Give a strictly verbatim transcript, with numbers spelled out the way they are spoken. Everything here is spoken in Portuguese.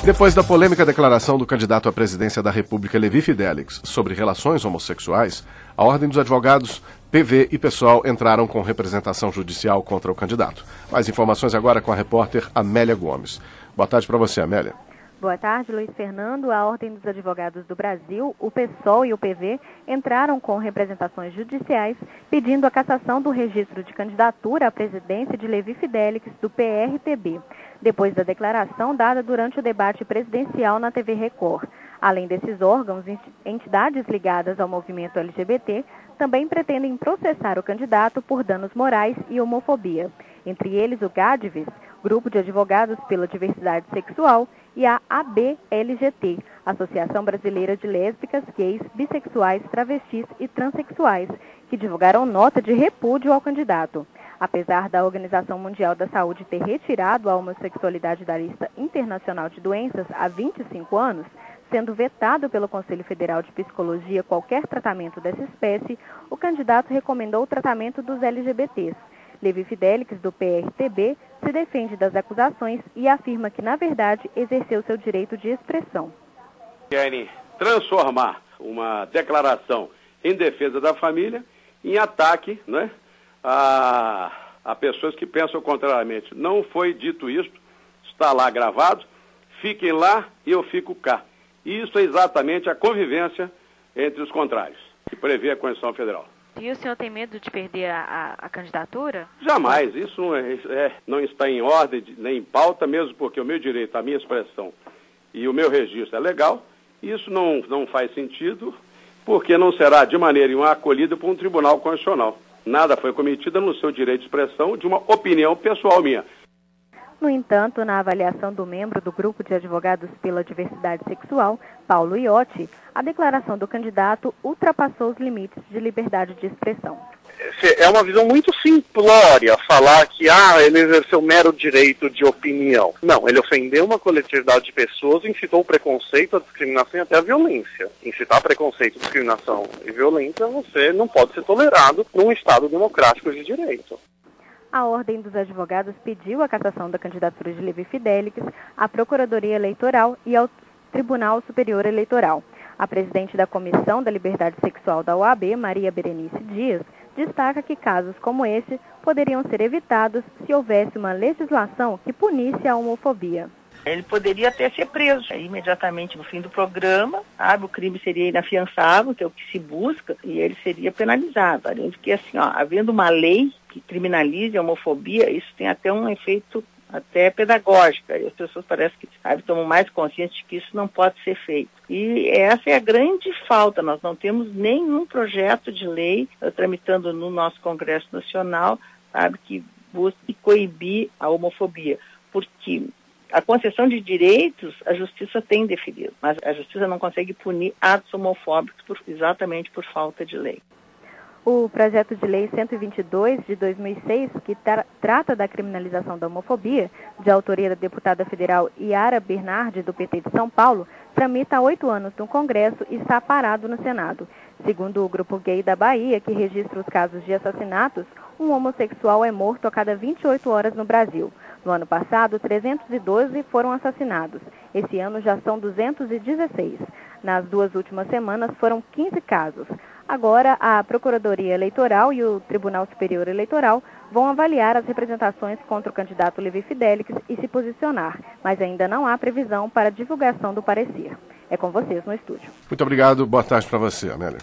Depois da polêmica declaração do candidato à presidência da República, Levi Fidelix, sobre relações homossexuais, a Ordem dos Advogados, P V e PSOL entraram com representação judicial contra o candidato. Mais informações agora com a repórter Amélia Gomes. Boa tarde para você, Amélia. Boa tarde, Luiz Fernando. A Ordem dos Advogados do Brasil, o PSOL e o P V entraram com representações judiciais pedindo a cassação do registro de candidatura à presidência de Levi Fidelix, do P R T B, depois da declaração dada durante o debate presidencial na T V Record. Além desses órgãos, entidades ligadas ao movimento L G B T também pretendem processar o candidato por danos morais e homofobia. Entre eles o GADVES, Grupo de Advogados pela Diversidade Sexual, e a A B L G T, Associação Brasileira de Lésbicas, Gays, Bissexuais, Travestis e Transsexuais, que divulgaram nota de repúdio ao candidato. Apesar da Organização Mundial da Saúde ter retirado a homossexualidade da lista internacional de doenças há vinte e cinco anos, sendo vetado pelo Conselho Federal de Psicologia qualquer tratamento dessa espécie, o candidato recomendou o tratamento dos L G B Ts. Levi Fidelix, do P R T B, se defende das acusações e afirma que, na verdade, exerceu seu direito de expressão. Querem transformar uma declaração em defesa da família em ataque, né, a, a pessoas que pensam contrariamente. Não foi dito isso, está lá gravado, fiquem lá e eu fico cá. Isso é exatamente a convivência entre os contrários, que prevê a Constituição Federal. E o senhor tem medo de perder a, a, a candidatura? Jamais. Isso não, é, é, não está em ordem, de, nem em pauta, mesmo porque o meu direito, a minha expressão e o meu registro é legal. Isso não, não faz sentido, porque não será de maneira nenhuma acolhido por um tribunal constitucional. Nada foi cometido no seu direito de expressão de uma opinião pessoal minha. No entanto, na avaliação do membro do Grupo de Advogados pela Diversidade Sexual, Paulo Iotti, a declaração do candidato ultrapassou os limites de liberdade de expressão. É uma visão muito simplória falar que ah, ele exerceu mero direito de opinião. Não, ele ofendeu uma coletividade de pessoas, incitou o preconceito, a discriminação e até a violência. Incitar preconceito, discriminação e violência, você não pode ser tolerado num Estado democrático de direito. A Ordem dos Advogados pediu a cassação da candidatura de Levi Fidelix à Procuradoria Eleitoral e ao Tribunal Superior Eleitoral. A presidente da Comissão da Liberdade Sexual da O A B, Maria Berenice Dias, destaca que casos como esse poderiam ser evitados se houvesse uma legislação que punisse a homofobia. Ele poderia até ser preso imediatamente no fim do programa, sabe? O crime seria inafiançável, que é o que se busca, e ele seria penalizado. Além de que, assim, ó, havendo uma lei que criminalize a homofobia, isso tem até um efeito até pedagógico. E as pessoas parecem que, sabe, tomam mais consciência de que isso não pode ser feito. E essa é a grande falta. Nós não temos nenhum projeto de lei uh, tramitando no nosso Congresso Nacional, sabe, que busque coibir a homofobia. Porque a concessão de direitos, a justiça tem definido, mas a justiça não consegue punir atos homofóbicos por, exatamente por falta de lei. O projeto de lei cento e vinte e dois de dois mil e seis, que tra trata da criminalização da homofobia, de autoria da deputada federal Yara Bernardi, do P T de São Paulo, tramita há oito anos no Congresso e está parado no Senado. Segundo o Grupo Gay da Bahia, que registra os casos de assassinatos, um homossexual é morto a cada vinte e oito horas no Brasil. No ano passado, trezentos e doze foram assassinados. Esse ano já são duzentos e dezesseis. Nas duas últimas semanas foram quinze casos. Agora, a Procuradoria Eleitoral e o Tribunal Superior Eleitoral vão avaliar as representações contra o candidato Levi Fidelix e se posicionar, mas ainda não há previsão para divulgação do parecer. É com vocês no estúdio. Muito obrigado. Boa tarde para você, Amélia.